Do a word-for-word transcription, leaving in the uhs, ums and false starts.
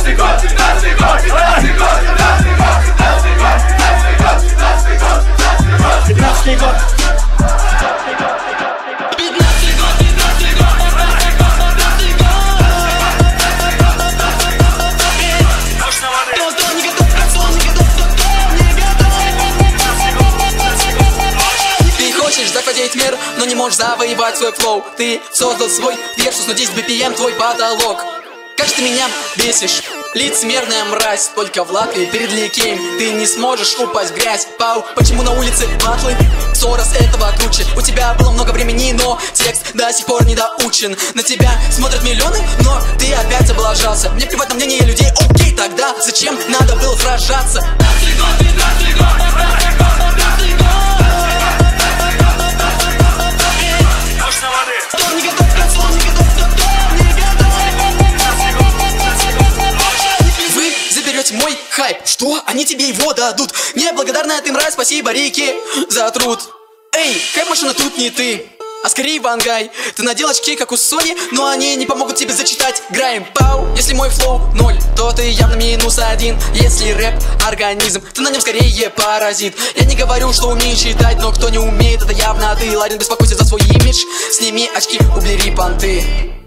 пятнадцатый год, пятнадцатый год, пятнадцатый год, пятнадцатый год, пятнадцатый год, пятнадцатый год, пятнадцатый год. Захватить мир, но не можешь завоевать свой флоу. Ты создал свой версус, но десять би пи эм твой потолок. Как же ты меня бесишь, лицемерная мразь. Только в латвии перед ликеем ты не сможешь упасть в грязь. Пау, почему на улице батлы? Ссора с этого круче. У тебя было много времени, но текст до сих пор не доучен. На тебя смотрят миллионы, но ты опять облажался. Мне плевать на мнение людей, окей, тогда зачем надо было сражаться? Мой хайп, что? Они тебе его дадут. Неблагодарная ты мразь, спасибо Рики за труд. Эй, хайп-машина тут не ты, а скорее Вангай. Ты надел очки, как у Сони, но они не помогут тебе зачитать грайм. Пау, если мой флоу ноль, то ты явно минус один. Если рэп организм, ты на нем скорее паразит. Я не говорю, что умею читать, но кто не умеет, это явно ты. Ладен, беспокойся за свой имидж, сними очки, убери понты.